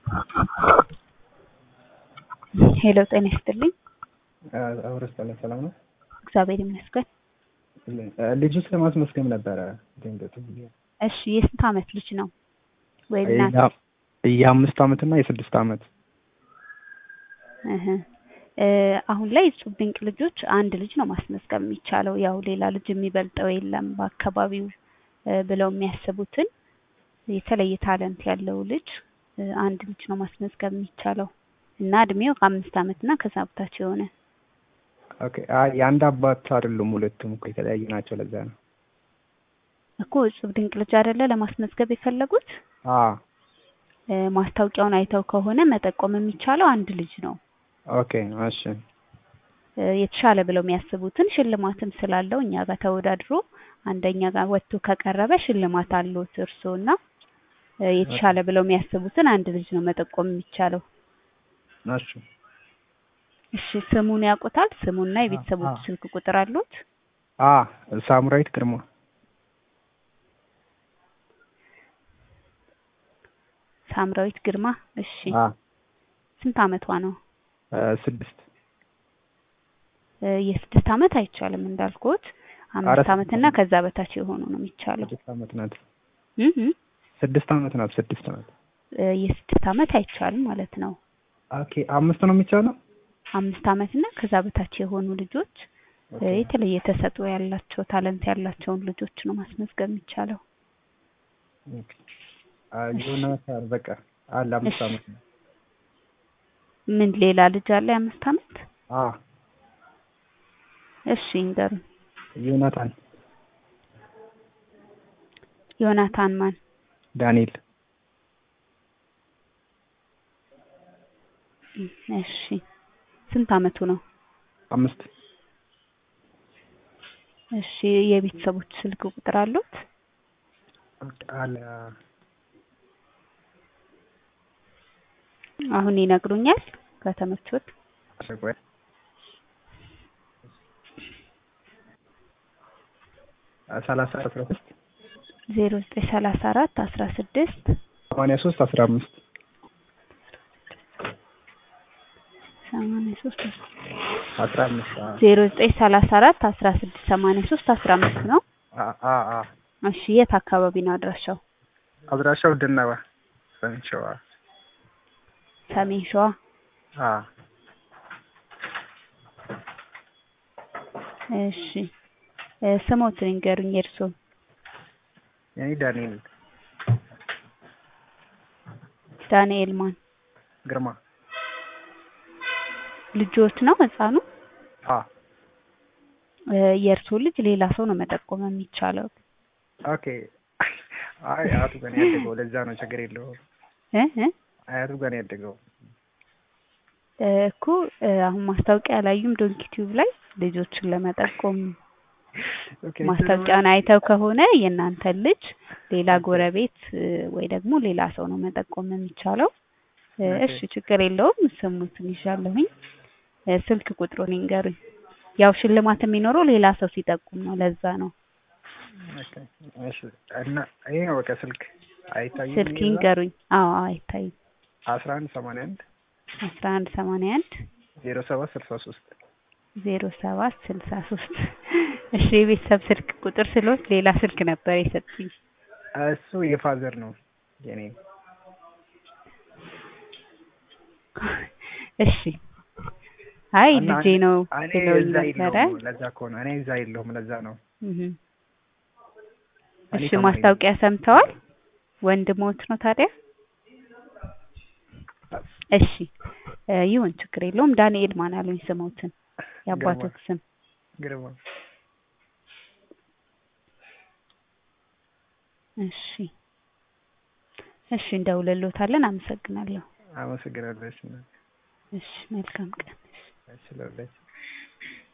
ሄሎ ጤና ይስጥልኝ። አውርስ ሰላም ነው? እግዚአብሔር ይመስገን። ልጅስ ለማስመስገን ነበረ ድንገት። እሺ የስንት ዓመት ልጅ ነው? ወይ እናት? የ5 ዓመት እና የ6 ዓመት። አሁን ላይ እጹብ ድንቅ ልጆች አንድ ልጅ ነው ማስመዝገብ የሚቻለው። ያው ሌላ ልጅ የሚበልጠው የለም በአካባቢው ብለው የሚያስቡትን የተለየ ታለንት ያለው ልጅ አንድ ልጅ ነው ማስመዝገብ የሚቻለው እና እድሜው 5 ዓመት እና ከዛ በታች የሆነ። ኦኬ የአንድ አባት አይደሉም፣ ሁለቱም እኮ የተለያዩ ናቸው። ለዛ ነው እኮ እጹብ ድንቅ ልጅ አይደለ ለማስመዝገብ የፈለጉት? ማስታወቂያውን አይተው ከሆነ መጠቆም የሚቻለው አንድ ልጅ ነው። ኦኬ እሺ። የተሻለ ብለው የሚያስቡትን ሽልማትም ስላለው እኛ ጋር ተወዳድሮ አንደኛ ጋር ወጥቶ ከቀረበ ሽልማት አለዎት እርስዎና የተሻለ ብለው የሚያስቡትን አንድ ልጅ ነው መጠቆም የሚቻለው። እሺ እሺ ስሙን ያውቁታል? ስሙና የቤተሰቦቹ ስልክ ቁጥር አሉት? ሳሙራዊት ግርማ። ሳምራዊት ግርማ። እሺ ስንት ዓመቷ ነው? 6። የ6 ዓመት አይቻልም እንዳልኩት 5 ዓመት እና ከዛ በታች የሆኑ ነው የሚቻለው። 6 ዓመት ናት። 6 ዓመት ናት። 6 ናት። የ6 ዓመት አይቻልም ማለት ነው። ኦኬ 5 ነው የሚቻለው? 5 ዓመት እና ከዛ በታች የሆኑ ልጆች የተለየ ተሰጥኦ ያላቸው ታለንት ያላቸውን ልጆች ነው ማስመዝገብ የሚቻለው። ኦኬ ዮናታን በቃ አለ 5 ዓመት ነው። ምን ሌላ ልጅ አለ የ5 ዓመት? እሺ እንገሩኝ። ዮናታን ማን? ዳንኤል። እሺ ስንት ዓመቱ ነው? 5። እሺ የቤተሰቦች ስልክ ቁጥር አሉት? አለ። አሁን ይነግሩኛል ከተመቾት? 34 0934 16 83 15 0934 16 83 15 ነው። እሺ የት አካባቢ ነው አድራሻው? አድራሻው ደነባ ሰሜን ሸዋ። ሰሜን ሸዋ። እሺ ስሞትን ንገሩኝ እርሶ? የኔ ዳንኤል። ዳንኤል ማን? ግርማ። ልጆት ነው ህፃኑ? የእርሶ ልጅ ሌላ ሰው ነው መጠቆም የሚቻለው? ኦኬ አያቱ ጋር ነው ያደገው፣ ለዛ ነው ችግር የለውም። አያቱ ጋር ነው ያደገው እኮ። አሁን ማስታወቂያ ላዩም ዶንኪ ቲዩብ ላይ ልጆችን ለመጠቆም ማስታወቂያውን አይተው ከሆነ የእናንተ ልጅ ሌላ ጎረቤት ወይ ደግሞ ሌላ ሰው ነው መጠቆም የሚቻለው። እሺ ችግር የለውም። ስሙትን ይዣለሁኝ። ስልክ ቁጥሩን ይንገሩኝ። ያው ሽልማት የሚኖረው ሌላ ሰው ሲጠቁም ነው፣ ለዛ ነው። እሺ እና ይሄ ነው በቃ ስልክ አይታይም። ስልክ ይንገሩኝ። አይታይም። 1181 1181 0763 0763 እሺ የቤተሰብ ስልክ ቁጥር ስሎት ሌላ ስልክ ነበር የሰጡኝ። እሱ የፋዘር ነው የኔ። እሺ አይ ልጄ ነው ብለውኝ ነበረ። ለዛ ከሆነ እኔ እዛ የለሁም፣ ለዛ ነው። እሺ ማስታወቂያ ሰምተዋል? ወንድሞት ነው ታዲያ? እሺ ይሁን ችግር የለውም። ዳንኤል ማን አሉኝ ስሞትን? የአባቶት ስም? ግርማ። እሺ እንደውልልዎታለን። አመሰግናለሁ። አመሰግናለሁ። እሺ መልካም ቀን። እሺ